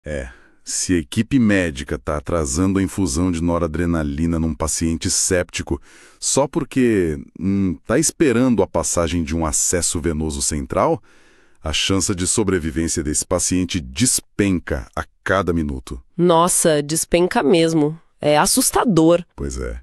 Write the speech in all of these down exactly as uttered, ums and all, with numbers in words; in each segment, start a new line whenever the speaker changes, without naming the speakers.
É, se a equipe médica está atrasando a infusão de noradrenalina num paciente séptico só porque está esperando a passagem de um acesso venoso central, a chance de sobrevivência desse paciente despenca a cada minuto.
Nossa, despenca mesmo. É assustador.
Pois é.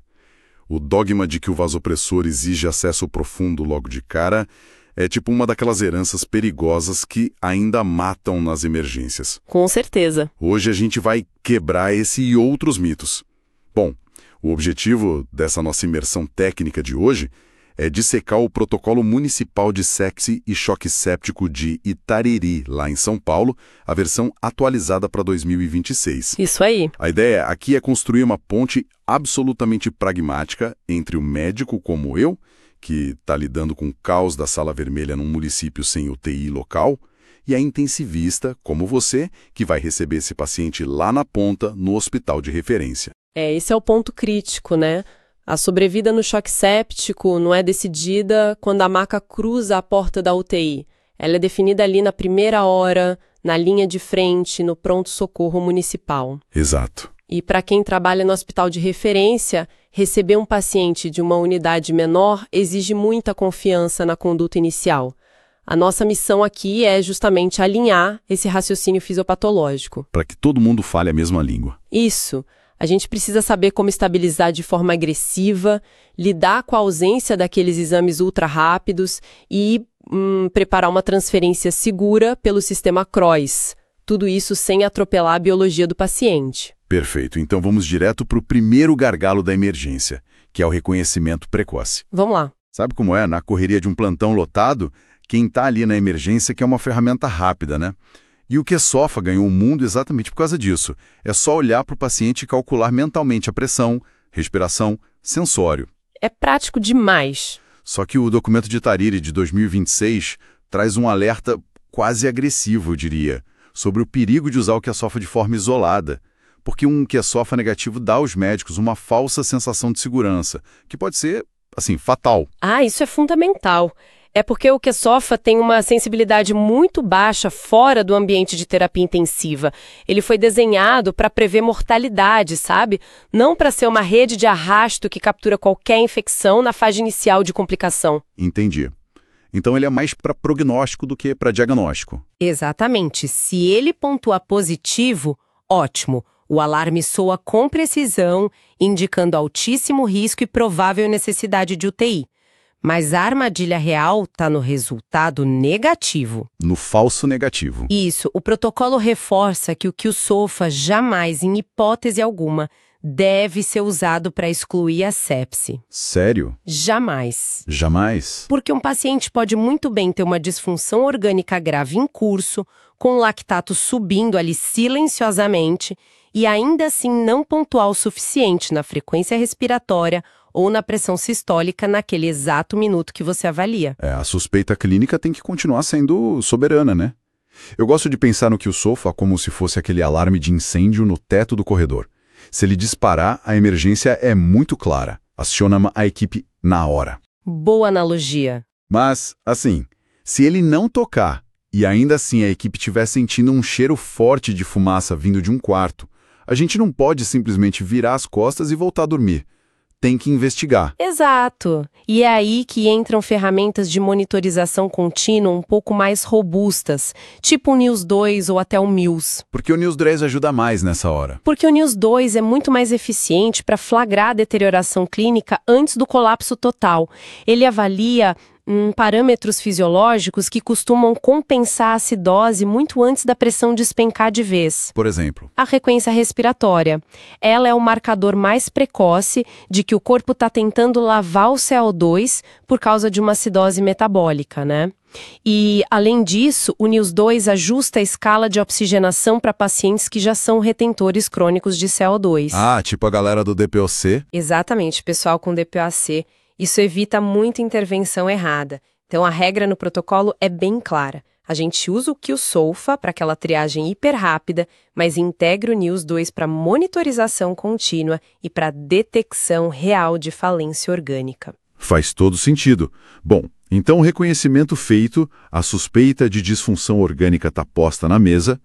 O dogma de que o vasopressor exige acesso profundo logo de cara é tipo uma daquelas heranças perigosas que ainda matam nas emergências.
Com certeza.
Hoje a gente vai quebrar esse e outros mitos. Bom, o objetivo dessa nossa imersão técnica de hoje é dissecar o protocolo municipal de sepse e choque séptico de Itariri, lá em São Paulo, a versão atualizada para dois mil e vinte e seis.
Isso aí.
A ideia aqui é construir uma ponte absolutamente pragmática entre o médico como eu, que está lidando com o caos da sala vermelha num município sem U T I local, e a intensivista, como você, que vai receber esse paciente lá na ponta, no hospital de referência.
É, esse é o ponto crítico, né? A sobrevida no choque séptico não é decidida quando a maca cruza a porta da U T I. Ela é definida ali na primeira hora, na linha de frente, no pronto-socorro municipal.
Exato.
E para quem trabalha no hospital de referência, receber um paciente de uma unidade menor exige muita confiança na conduta inicial. A nossa missão aqui é justamente alinhar esse raciocínio fisiopatológico.
Para que todo mundo fale a mesma língua.
Isso. A gente precisa saber como estabilizar de forma agressiva, lidar com a ausência daqueles exames ultra rápidos e hum, preparar uma transferência segura pelo sistema C R O S. Tudo isso sem atropelar a biologia do paciente.
Perfeito. Então vamos direto para o primeiro gargalo da emergência, que é o reconhecimento precoce.
Vamos lá.
Sabe como é? Na correria de um plantão lotado, quem está ali na emergência quer uma ferramenta rápida, né? E o QSOFA ganhou o mundo exatamente por causa disso. É só olhar para o paciente e calcular mentalmente a pressão, respiração, sensório.
É prático demais.
Só que o documento de Itariri de dois mil e vinte e seis traz um alerta quase agressivo, eu diria, sobre o perigo de usar o QSOFA de forma isolada. Porque um QSOFA negativo dá aos médicos uma falsa sensação de segurança, que pode ser, assim, fatal.
Ah, isso é fundamental. É porque o QSOFA tem uma sensibilidade muito baixa fora do ambiente de terapia intensiva. Ele foi desenhado para prever mortalidade, sabe? Não para ser uma rede de arrasto que captura qualquer infecção na fase inicial de complicação.
Entendi. Então ele é mais para prognóstico do que para diagnóstico.
Exatamente. Se ele pontua positivo, ótimo. O alarme soa com precisão, indicando altíssimo risco e provável necessidade de U T I. Mas a armadilha real está no resultado negativo.
No falso negativo.
Isso. O protocolo reforça que o QSOFA jamais, em hipótese alguma, deve ser usado para excluir a sepse.
Sério?
Jamais.
Jamais?
Porque um paciente pode muito bem ter uma disfunção orgânica grave em curso, com o lactato subindo ali silenciosamente, e ainda assim não pontuar o suficiente na frequência respiratória ou na pressão sistólica naquele exato minuto que você avalia.
É, a suspeita clínica tem que continuar sendo soberana, né? Eu gosto de pensar no QSOFA como se fosse aquele alarme de incêndio no teto do corredor. Se ele disparar, a emergência é muito clara. Aciona a equipe na hora.
Boa analogia.
Mas, assim, se ele não tocar e ainda assim a equipe estiver sentindo um cheiro forte de fumaça vindo de um quarto, a gente não pode simplesmente virar as costas e voltar a dormir. Tem que investigar.
Exato. E é aí que entram ferramentas de monitorização contínua um pouco mais robustas, tipo o N I S dois ou até o M I U S.
Porque o N I S dois ajuda mais nessa hora.
Porque o N I S dois é muito mais eficiente para flagrar a deterioração clínica antes do colapso total. Ele avalia hum, parâmetros fisiológicos que costumam compensar a acidose muito antes da pressão despencar de vez.
Por exemplo?
A frequência respiratória. Ela é o marcador mais precoce de que o corpo está tentando lavar o C O dois por causa de uma acidose metabólica, né? E, além disso, o N I S dois ajusta a escala de oxigenação para pacientes que já são retentores crônicos de C O dois.
Ah, tipo a galera do D P O C?
Exatamente, pessoal com D P O C. Isso evita muita intervenção errada. Então, a regra no protocolo é bem clara. A gente usa o QSOFA para aquela triagem hiper rápida, mas integra o N I S dois para monitorização contínua e para detecção real de falência orgânica.
Faz todo sentido. Bom, então o reconhecimento feito, a suspeita de disfunção orgânica está posta na mesa,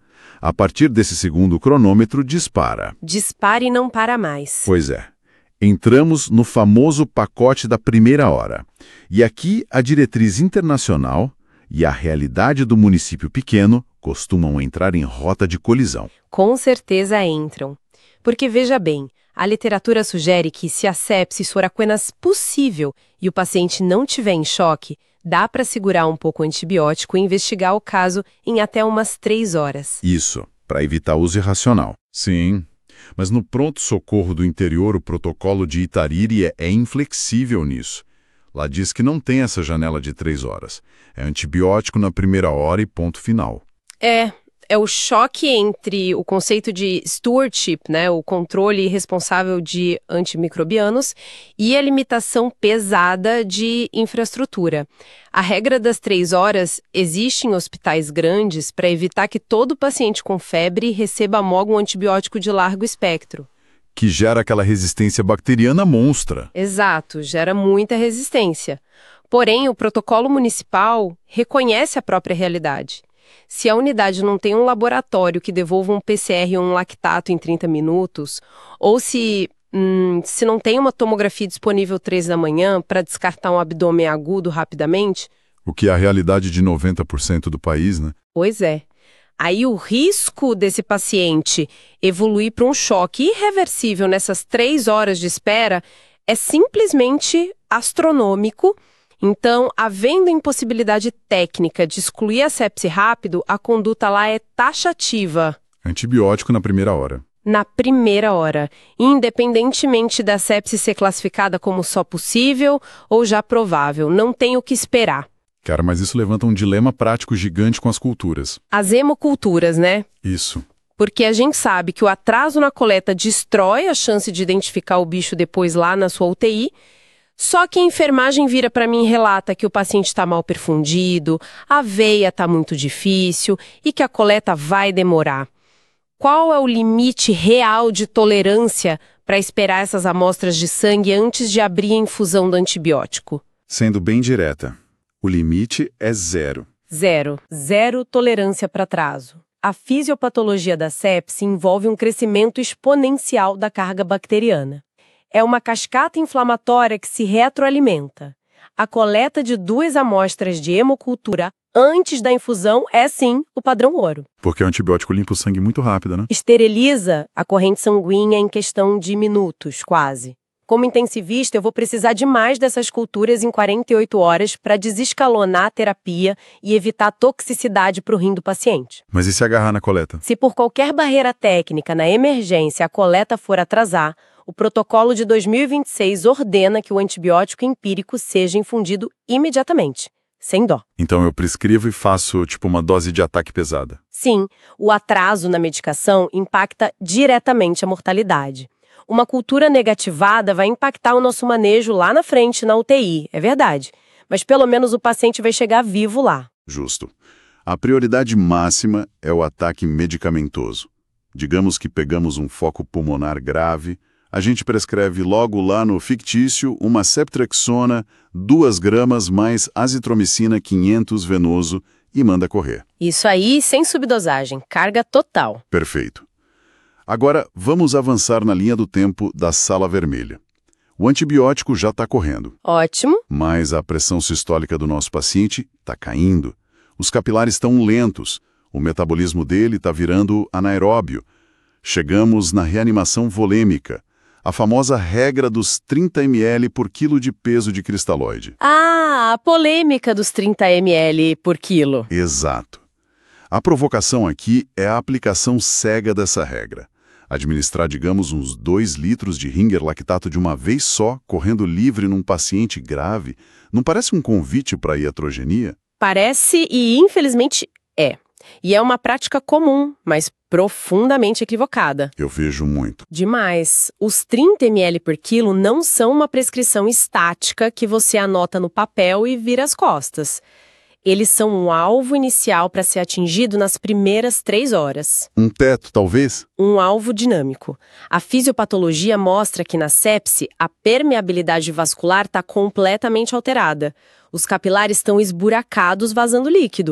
A partir desse segundo, o cronômetro dispara.
Dispara e não para mais.
Pois é. Entramos no famoso pacote da primeira hora. E aqui a diretriz internacional e a realidade do município pequeno costumam entrar em rota de colisão.
Com certeza entram. Porque, veja bem, a literatura sugere que se a sepsis for apenas possível e o paciente não tiver em choque, dá para segurar um pouco o antibiótico e investigar o caso em até umas três horas.
Isso, para evitar uso irracional. Sim, mas no pronto-socorro do interior o protocolo de Itariri é, é inflexível nisso. Lá diz que não tem essa janela de três horas. É antibiótico na primeira hora e ponto final.
É, é o choque entre o conceito de stewardship, né, o controle responsável de antimicrobianos, e a limitação pesada de infraestrutura. A regra das três horas existe em hospitais grandes para evitar que todo paciente com febre receba logo um antibiótico de largo espectro.
Que gera aquela resistência bacteriana monstra.
Exato, gera muita resistência. Porém, o protocolo municipal reconhece a própria realidade. Se a unidade não tem um laboratório que devolva um P C R ou um lactato em trinta minutos, ou se, hum, se não tem uma tomografia disponível três da manhã para descartar um abdômen agudo rapidamente...
O que é a realidade de noventa por cento do país, né?
Pois é. Aí o risco desse paciente evoluir para um choque irreversível nessas três horas de espera é simplesmente astronômico. Então, havendo impossibilidade técnica de excluir a sepse rápido, a conduta lá é taxativa.
Antibiótico na primeira hora.
Na primeira hora, independentemente da sepse ser classificada como só possível ou já provável, não tem o que esperar.
Cara, mas isso levanta um dilema prático gigante com as culturas.
As hemoculturas, né?
Isso.
Porque a gente sabe que o atraso na coleta destrói a chance de identificar o bicho depois lá na sua U T I, só que a enfermagem vira para mim e relata que o paciente está mal perfundido, a veia está muito difícil e que a coleta vai demorar. Qual é o limite real de tolerância para esperar essas amostras de sangue antes de abrir a infusão do antibiótico?
Sendo bem direta, o limite é zero.
Zero. Zero tolerância para atraso. A fisiopatologia da sepse envolve um crescimento exponencial da carga bacteriana. É uma cascata inflamatória que se retroalimenta. A coleta de duas amostras de hemocultura antes da infusão é, sim, o padrão ouro.
Porque o antibiótico limpa o sangue muito rápido, né?
Esteriliza a corrente sanguínea em questão de minutos, quase. Como intensivista, eu vou precisar de mais dessas culturas em quarenta e oito horas para desescalonar a terapia e evitar toxicidade para o rim do paciente.
Mas e se agarrar na coleta?
Se por qualquer barreira técnica na emergência a coleta for atrasar, o protocolo de dois mil e vinte e seis ordena que o antibiótico empírico seja infundido imediatamente, sem dó.
Então eu prescrevo e faço tipo uma dose de ataque pesada.
Sim, o atraso na medicação impacta diretamente a mortalidade. Uma cultura negativada vai impactar o nosso manejo lá na frente, na U T I, é verdade. Mas pelo menos o paciente vai chegar vivo lá.
Justo. A prioridade máxima é o ataque medicamentoso. Digamos que pegamos um foco pulmonar grave, a gente prescreve logo lá no fictício uma ceftriaxona, duas gramas mais azitromicina quinhentos venoso e manda correr.
Isso aí sem subdosagem, carga total.
Perfeito. Agora, vamos avançar na linha do tempo da sala vermelha. O antibiótico já está correndo.
Ótimo.
Mas a pressão sistólica do nosso paciente está caindo. Os capilares estão lentos. O metabolismo dele está virando anaeróbio. Chegamos na reanimação volêmica, a famosa regra dos trinta mililitros por quilo de peso de cristalóide.
Ah, a polêmica dos trinta mililitros por quilo.
Exato. A provocação aqui é a aplicação cega dessa regra. Administrar, digamos, uns dois litros de Ringer lactato de uma vez só, correndo livre num paciente grave, não parece um convite para a iatrogenia?
Parece e, infelizmente, é. E é uma prática comum, mas profundamente equivocada.
Eu vejo muito.
Demais. Os trinta mililitros por quilo não são uma prescrição estática que você anota no papel e vira as costas. Eles são um alvo inicial para ser atingido nas primeiras três horas.
Um teto, talvez?
Um alvo dinâmico. A fisiopatologia mostra que na sepse, a permeabilidade vascular está completamente alterada. Os capilares estão esburacados vazando líquido.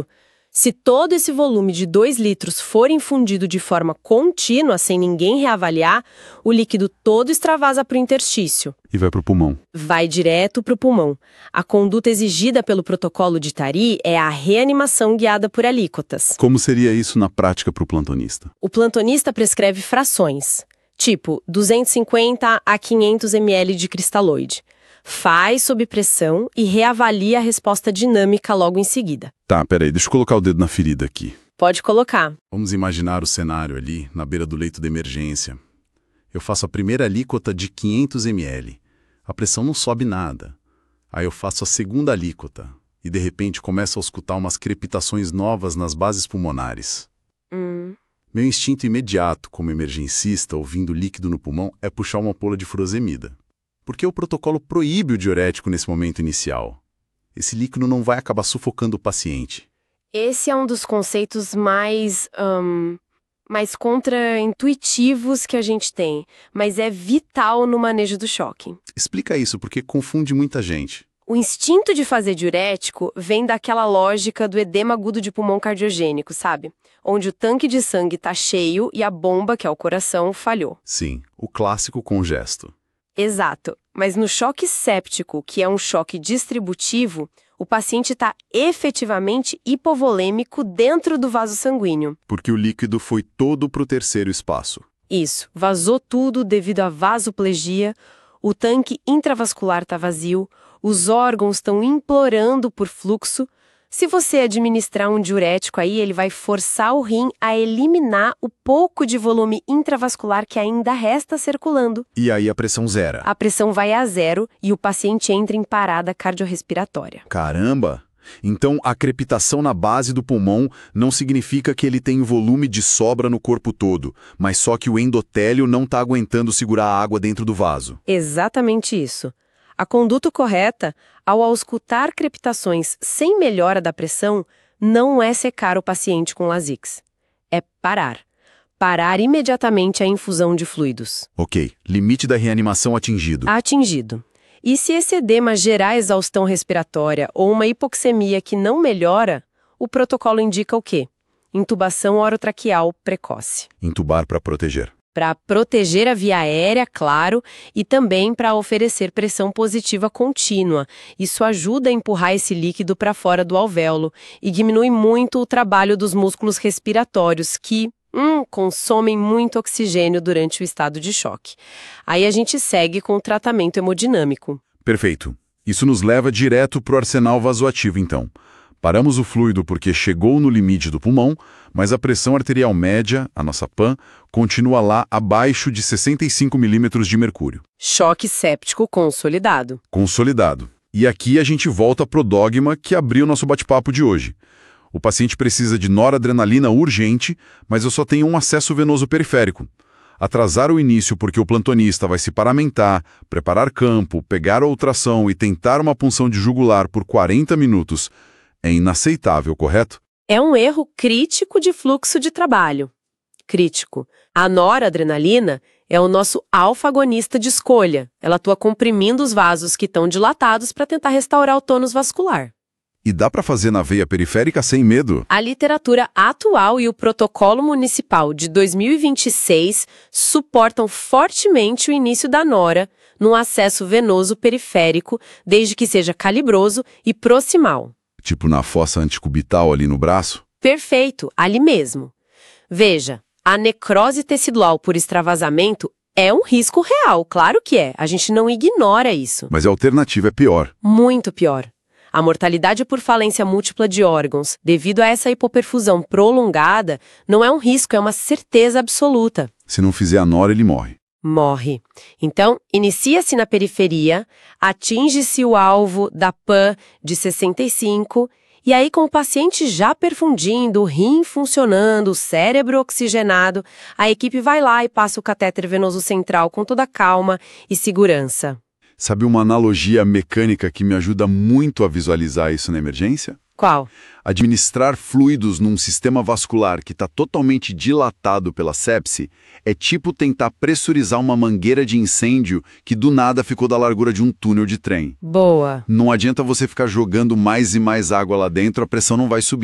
Se todo esse volume de dois litros for infundido de forma contínua, sem ninguém reavaliar, o líquido todo extravasa para o interstício.
E vai para o pulmão.
Vai direto para o pulmão. A conduta exigida pelo protocolo de Tari é a reanimação guiada por alíquotas.
Como seria isso na prática para o plantonista?
O plantonista prescreve frações, tipo duzentos e cinquenta a quinhentos mililitros de cristalóide. Faz sob pressão e reavalia a resposta dinâmica logo em seguida.
Tá, peraí, deixa eu colocar o dedo na ferida aqui.
Pode colocar.
Vamos imaginar o cenário ali, na beira do leito de emergência. Eu faço a primeira alíquota de quinhentos mililitros. A pressão não sobe nada. Aí eu faço a segunda alíquota e, de repente, começo a escutar umas crepitações novas nas bases pulmonares.
Hum.
Meu instinto imediato, como emergencista, ouvindo líquido no pulmão, é puxar uma ampola de furosemida. Porque o protocolo proíbe o diurético nesse momento inicial. Esse líquido não vai acabar sufocando o paciente.
Esse é um dos conceitos mais, um, mais contra-intuitivos que a gente tem, mas é vital no manejo do choque.
Explica isso, porque confunde muita gente.
O instinto de fazer diurético vem daquela lógica do edema agudo de pulmão cardiogênico, sabe? Onde o tanque de sangue está cheio e a bomba, que é o coração, falhou.
Sim, o clássico congesto.
Exato, mas no choque séptico, que é um choque distributivo, o paciente está efetivamente hipovolêmico dentro do vaso sanguíneo.
Porque o líquido foi todo para o terceiro espaço.
Isso, vazou tudo devido à vasoplegia, o tanque intravascular está vazio, os órgãos estão implorando por fluxo. Se você administrar um diurético aí, ele vai forçar o rim a eliminar o pouco de volume intravascular que ainda resta circulando.
E aí a pressão zera.
A pressão vai a zero e o paciente entra em parada cardiorrespiratória.
Caramba! Então a crepitação na base do pulmão não significa que ele tem volume de sobra no corpo todo, mas só que o endotélio não está aguentando segurar a água dentro do vaso.
Exatamente isso. A conduta correta, ao auscultar crepitações sem melhora da pressão, não é secar o paciente com Lasix. É parar. Parar imediatamente a infusão de fluidos.
Ok, limite da reanimação atingido.
Atingido. E se esse edema gerar exaustão respiratória ou uma hipoxemia que não melhora, o protocolo indica o quê? Intubação orotraqueal precoce.
Intubar para proteger.
Para proteger a via aérea, claro, e também para oferecer pressão positiva contínua. Isso ajuda a empurrar esse líquido para fora do alvéolo e diminui muito o trabalho dos músculos respiratórios, que hum, consomem muito oxigênio durante o estado de choque. Aí a gente segue com o tratamento hemodinâmico.
Perfeito. Isso nos leva direto para o arsenal vasoativo, então. Paramos o fluido porque chegou no limite do pulmão, mas a pressão arterial média, a nossa P A M, continua lá abaixo de sessenta e cinco milímetros de mercúrio.
Choque séptico consolidado.
Consolidado. E aqui a gente volta pro dogma que abriu nosso bate-papo de hoje. O paciente precisa de noradrenalina urgente, mas eu só tenho um acesso venoso periférico. Atrasar o início porque o plantonista vai se paramentar, preparar campo, pegar a ultrassom e tentar uma punção de jugular por quarenta minutos é inaceitável, correto?
É um erro crítico de fluxo de trabalho. Crítico. A noradrenalina é o nosso alfa-agonista de escolha. Ela atua comprimindo os vasos que estão dilatados para tentar restaurar o tônus vascular.
E dá para fazer na veia periférica sem medo?
A literatura atual e o protocolo municipal de dois mil e vinte e seis suportam fortemente o início da nora num acesso venoso periférico, desde que seja calibroso e proximal.
Tipo na fossa anticubital ali no braço?
Perfeito, ali mesmo. Veja, a necrose tecidual por extravasamento é um risco real, claro que é. A gente não ignora isso.
Mas a alternativa é pior.
Muito pior. A mortalidade por falência múltipla de órgãos, devido a essa hipoperfusão prolongada, não é um risco, é uma certeza absoluta.
Se não fizer a nora, ele morre.
Morre. Então, inicia-se na periferia, atinge-se o alvo da P A de sessenta e cinco, e aí com o paciente já perfundindo, o rim funcionando, o cérebro oxigenado, a equipe vai lá e passa o catéter venoso central com toda calma e segurança.
Sabe uma analogia mecânica que me ajuda muito a visualizar isso na emergência?
Qual?
Administrar fluidos num sistema vascular que está totalmente dilatado pela sepse é tipo tentar pressurizar uma mangueira de incêndio que do nada ficou da largura de um túnel de trem.
Boa.
Não adianta você ficar jogando mais e mais água lá dentro, a pressão não vai subir.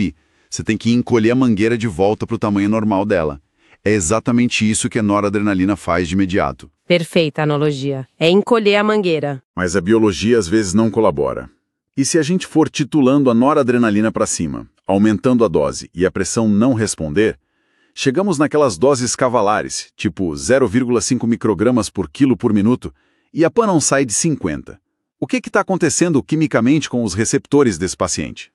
Você tem que encolher a mangueira de volta para o tamanho normal dela. É exatamente isso que a noradrenalina faz de imediato.
Perfeita analogia. É encolher a mangueira.
Mas a biologia às vezes não colabora. E se a gente for titulando a noradrenalina para cima, aumentando a dose e a pressão não responder, chegamos naquelas doses cavalares, tipo zero vírgula cinco microgramas por quilo por minuto, e a P A não sai de cinquenta. O que está acontecendo quimicamente com os receptores desse paciente?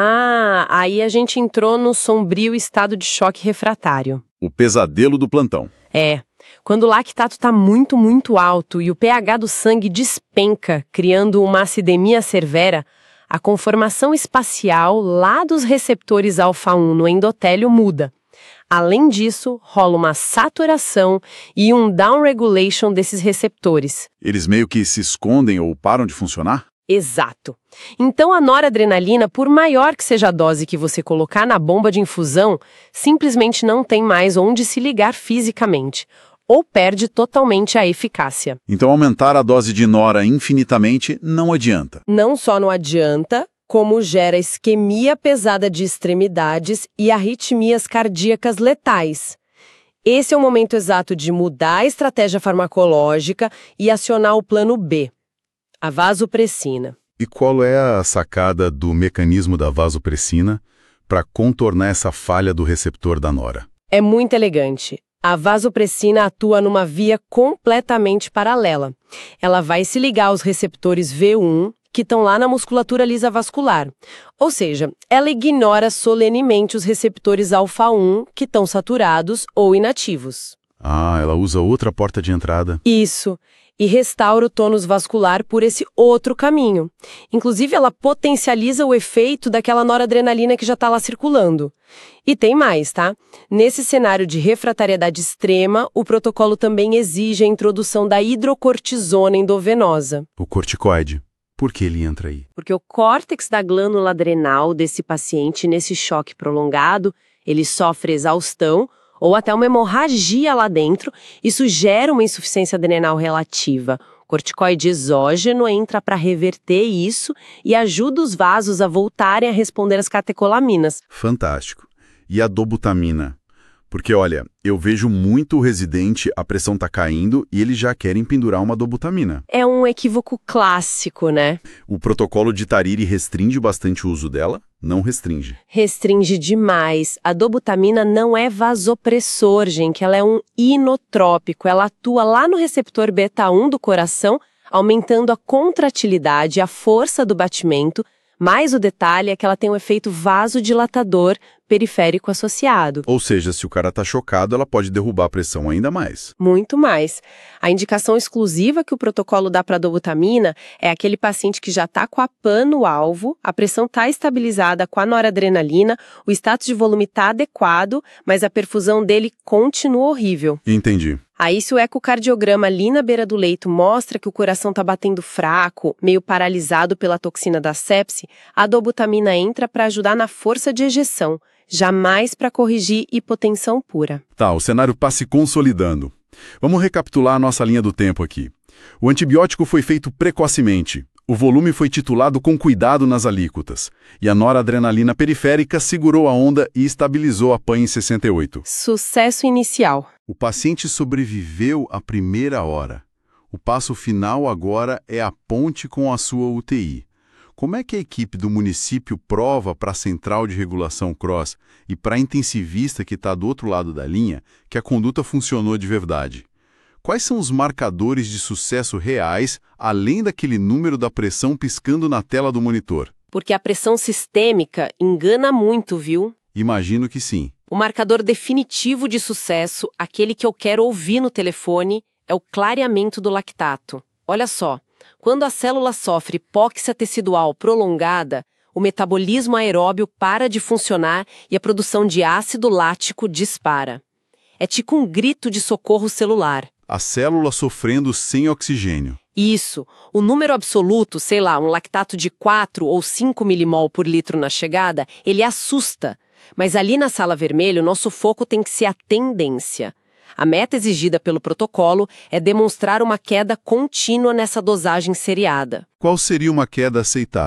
Ah, aí a gente entrou no sombrio estado de choque refratário.
O pesadelo do plantão.
É, quando o lactato está muito, muito alto e o pH do sangue despenca, criando uma acidemia severa, a conformação espacial lá dos receptores alfa um no endotélio muda. Além disso, rola uma saturação e um downregulation desses receptores.
Eles meio que se escondem ou param de funcionar?
Exato. Então a noradrenalina, por maior que seja a dose que você colocar na bomba de infusão, simplesmente não tem mais onde se ligar fisicamente, ou perde totalmente a eficácia.
Então aumentar a dose de nora infinitamente não adianta.
Não só não adianta, como gera isquemia pesada de extremidades e arritmias cardíacas letais. Esse é o momento exato de mudar a estratégia farmacológica e acionar o plano B, a vasopressina.
E qual é a sacada do mecanismo da vasopressina para contornar essa falha do receptor da nora?
É muito elegante. A vasopressina atua numa via completamente paralela. Ela vai se ligar aos receptores V um, que estão lá na musculatura lisa vascular. Ou seja, ela ignora solenemente os receptores alfa um, que estão saturados ou inativos.
Ah, ela usa outra porta de entrada.
Isso. E restaura o tônus vascular por esse outro caminho. Inclusive, ela potencializa o efeito daquela noradrenalina que já está lá circulando. E tem mais, tá? Nesse cenário de refratariedade extrema, o protocolo também exige a introdução da hidrocortisona endovenosa.
O corticoide. Por que ele entra aí?
Porque o córtex da glândula adrenal desse paciente, nesse choque prolongado, ele sofre exaustão ou até uma hemorragia lá dentro, isso gera uma insuficiência adrenal relativa. O corticoide exógeno entra para reverter isso e ajuda os vasos a voltarem a responder às catecolaminas.
Fantástico. E a dobutamina? Porque, olha, eu vejo muito o residente, a pressão tá caindo e eles já querem pendurar uma dobutamina.
É um equívoco clássico, né?
O protocolo de Tariri restringe bastante o uso dela? Não restringe.
Restringe demais. A dobutamina não é vasopressor, gente. Ela é um inotrópico. Ela atua lá no receptor beta um do coração, aumentando a contratilidade, a força do batimento. Mas o detalhe é que ela tem um efeito vasodilatador periférico associado.
Ou seja, se o cara tá chocado, ela pode derrubar a pressão ainda mais.
Muito mais. A indicação exclusiva que o protocolo dá para a dobutamina é aquele paciente que já está com a P A no alvo, a pressão está estabilizada com a noradrenalina, o status de volume está adequado, mas a perfusão dele continua horrível.
Entendi.
Aí, se o ecocardiograma ali na beira do leito mostra que o coração está batendo fraco, meio paralisado pela toxina da sepse, a dobutamina entra para ajudar na força de ejeção, jamais para corrigir hipotensão pura.
Tá, o cenário está se consolidando. Vamos recapitular a nossa linha do tempo aqui. O antibiótico foi feito precocemente, o volume foi titulado com cuidado nas alíquotas, e a noradrenalina periférica segurou a onda e estabilizou a P A em sessenta e oito.
Sucesso inicial.
O paciente sobreviveu à primeira hora. O passo final agora é a ponte com a sua U T I. Como é que a equipe do município prova para a central de regulação CROSS e para a intensivista que está do outro lado da linha que a conduta funcionou de verdade? Quais são os marcadores de sucesso reais, além daquele número da pressão piscando na tela do monitor?
Porque a pressão sistêmica engana muito, viu?
Imagino que sim.
O marcador definitivo de sucesso, aquele que eu quero ouvir no telefone, é o clareamento do lactato. Olha só, quando a célula sofre hipóxia tecidual prolongada, o metabolismo aeróbio para de funcionar e a produção de ácido lático dispara. É tipo um grito de socorro celular.
A célula sofrendo sem oxigênio.
Isso. O número absoluto, sei lá, um lactato de quatro ou cinco milimol por litro na chegada, ele assusta. Mas ali na sala vermelha, o nosso foco tem que ser a tendência. A meta exigida pelo protocolo é demonstrar uma queda contínua nessa dosagem seriada.
Qual seria uma queda aceitável?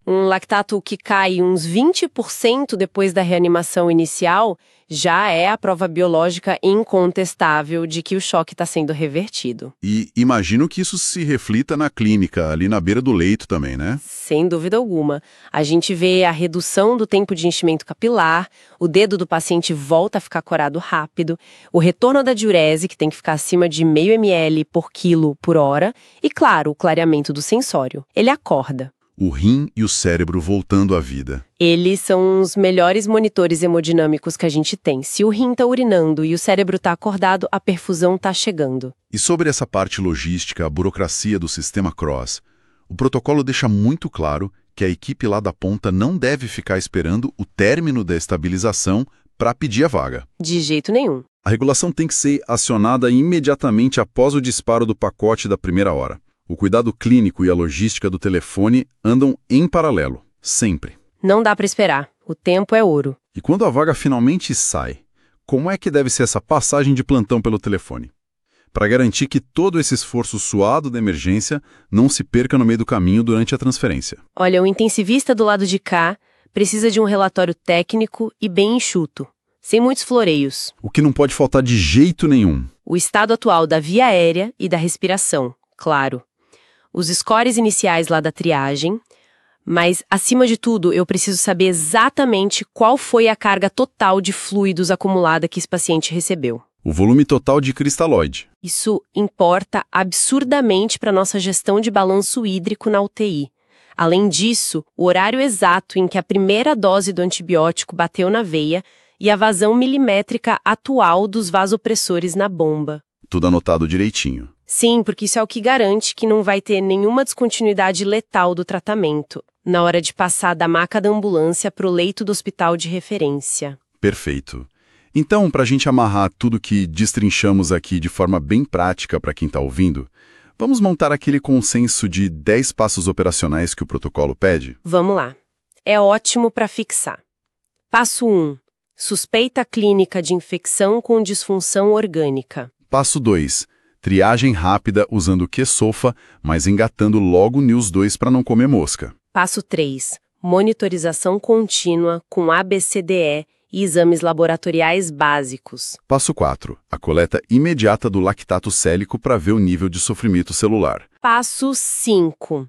Um lactato que cai uns vinte por cento depois da reanimação inicial já é a prova biológica incontestável de que o choque está sendo revertido.
E imagino que isso se reflita na clínica, ali na beira do leito também, né?
Sem dúvida alguma. A gente vê a redução do tempo de enchimento capilar, o dedo do paciente volta a ficar corado rápido, o retorno da diurese, que tem que ficar acima de meio ml por quilo por hora, e, claro, o clareamento do sensório. Ele acorda.
O rim e o cérebro voltando à vida.
Eles são os melhores monitores hemodinâmicos que a gente tem. Se o rim está urinando e o cérebro está acordado, a perfusão está chegando.
E sobre essa parte logística, a burocracia do sistema Cross, o protocolo deixa muito claro que a equipe lá da ponta não deve ficar esperando o término da estabilização para pedir a vaga.
De jeito nenhum.
A regulação tem que ser acionada imediatamente após o disparo do pacote da primeira hora. O cuidado clínico e a logística do telefone andam em paralelo, sempre.
Não dá para esperar. O tempo é ouro.
E quando a vaga finalmente sai, como é que deve ser essa passagem de plantão pelo telefone? Para garantir que todo esse esforço suado da emergência não se perca no meio do caminho durante a transferência.
Olha, o intensivista do lado de cá precisa de um relatório técnico e bem enxuto, sem muitos floreios.
O que não pode faltar de jeito nenhum.
O estado atual da via aérea e da respiração, claro. Os scores iniciais lá da triagem, mas, acima de tudo, eu preciso saber exatamente qual foi a carga total de fluidos acumulada que esse paciente recebeu.
O volume total de cristalóide.
Isso importa absurdamente para a nossa gestão de balanço hídrico na U T I. Além disso, o horário exato em que a primeira dose do antibiótico bateu na veia e a vazão milimétrica atual dos vasopressores na bomba.
Tudo anotado direitinho.
Sim, porque isso é o que garante que não vai ter nenhuma descontinuidade letal do tratamento na hora de passar da maca da ambulância para o leito do hospital de referência.
Perfeito. Então, para a gente amarrar tudo que destrinchamos aqui de forma bem prática para quem está ouvindo, vamos montar aquele consenso de dez passos operacionais que o protocolo pede?
Vamos lá. É ótimo para fixar. Passo um. Suspeita clínica de infecção com disfunção orgânica.
Passo dois. Triagem rápida usando Q-SOFA, mas engatando logo o N I S dois para não comer mosca.
Passo três. Monitorização contínua com A B C D E e exames laboratoriais básicos.
Passo quatro. A coleta imediata do lactato célico para ver o nível de sofrimento celular.
Passo cinco.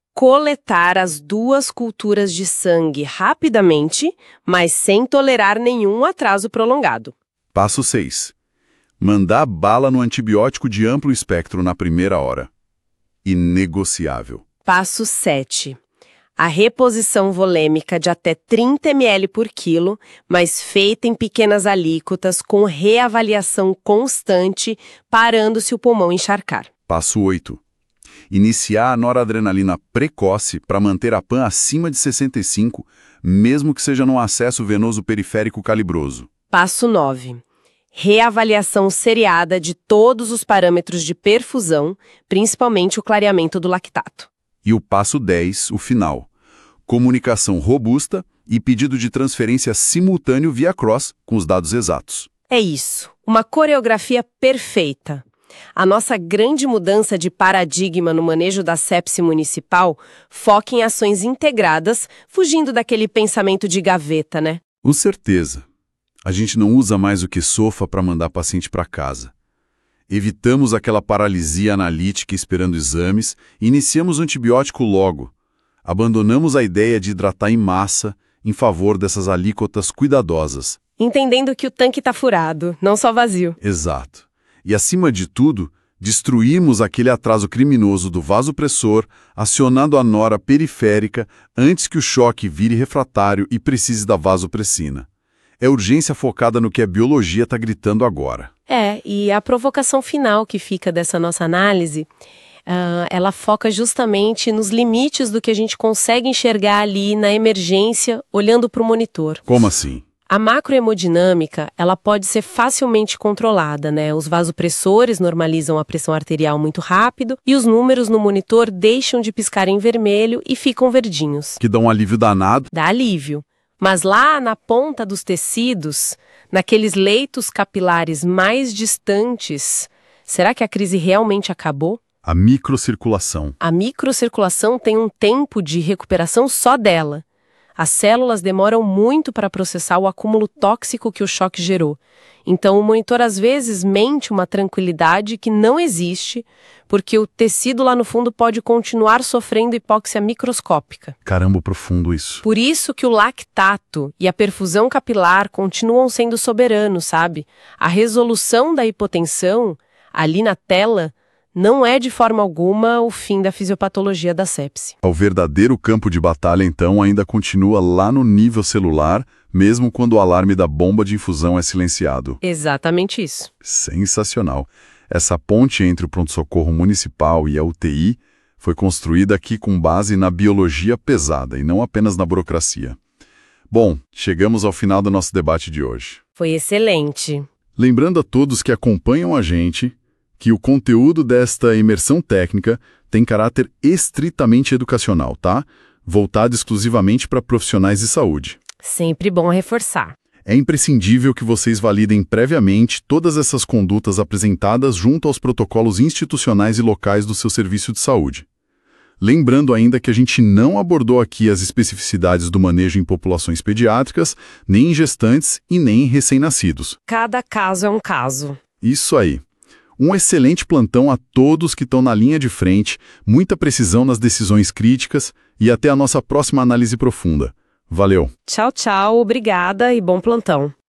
Coletar as duas culturas de sangue rapidamente, mas sem tolerar nenhum atraso prolongado.
Passo seis. Mandar bala no antibiótico de amplo espectro na primeira hora. Inegociável.
Passo sete. A reposição volêmica de até trinta mililitros por quilo, mas feita em pequenas alíquotas com reavaliação constante, parando se o pulmão encharcar.
Passo oito. Iniciar a noradrenalina precoce para manter a P A N acima de sessenta e cinco, mesmo que seja num acesso venoso periférico calibroso.
Passo nove. Reavaliação seriada de todos os parâmetros de perfusão, principalmente o clareamento do lactato.
E o passo dez, o final. Comunicação robusta e pedido de transferência simultâneo via cross com os dados exatos.
É isso. Uma coreografia perfeita. A nossa grande mudança de paradigma no manejo da sepse municipal foca em ações integradas, fugindo daquele pensamento de gaveta, né?
Com certeza. A gente não usa mais o Q-SOFA para mandar paciente para casa. Evitamos aquela paralisia analítica esperando exames e iniciamos o antibiótico logo. Abandonamos a ideia de hidratar em massa em favor dessas alíquotas cuidadosas.
Entendendo que o tanque está furado, não só vazio.
Exato. E, acima de tudo, destruímos aquele atraso criminoso do vasopressor, acionando a nora periférica antes que o choque vire refratário e precise da vasopressina. É urgência focada no que a biologia está gritando agora.
É, e a provocação final que fica dessa nossa análise, uh, ela foca justamente nos limites do que a gente consegue enxergar ali na emergência, olhando para o monitor.
Como assim?
A macrohemodinâmica, ela pode ser facilmente controlada, né? Os vasopressores normalizam a pressão arterial muito rápido e os números no monitor deixam de piscar em vermelho e ficam verdinhos.
Que dá um alívio danado.
Dá alívio. Mas lá na ponta dos tecidos, naqueles leitos capilares mais distantes, será que a crise realmente acabou?
A microcirculação.
A microcirculação tem um tempo de recuperação só dela. As células demoram muito para processar o acúmulo tóxico que o choque gerou. Então, o monitor às vezes mente uma tranquilidade que não existe, porque o tecido lá no fundo pode continuar sofrendo hipóxia microscópica.
Caramba, profundo isso.
Por isso que o lactato e a perfusão capilar continuam sendo soberanos, sabe? A resolução da hipotensão, ali na tela, não é de forma alguma o fim da fisiopatologia da sepse.
O verdadeiro campo de batalha, então, ainda continua lá no nível celular, mesmo quando o alarme da bomba de infusão é silenciado.
Exatamente isso.
Sensacional. Essa ponte entre o pronto-socorro municipal e a U T I foi construída aqui com base na biologia pesada e não apenas na burocracia. Bom, chegamos ao final do nosso debate de hoje.
Foi excelente.
Lembrando a todos que acompanham a gente que o conteúdo desta imersão técnica tem caráter estritamente educacional, tá? Voltado exclusivamente para profissionais de saúde.
Sempre bom reforçar.
É imprescindível que vocês validem previamente todas essas condutas apresentadas junto aos protocolos institucionais e locais do seu serviço de saúde. Lembrando ainda que a gente não abordou aqui as especificidades do manejo em populações pediátricas, nem em gestantes e nem em recém-nascidos.
Cada caso é um caso.
Isso aí. Um excelente plantão a todos que estão na linha de frente, muita precisão nas decisões críticas e até a nossa próxima análise profunda. Valeu!
Tchau, tchau, obrigada e bom plantão.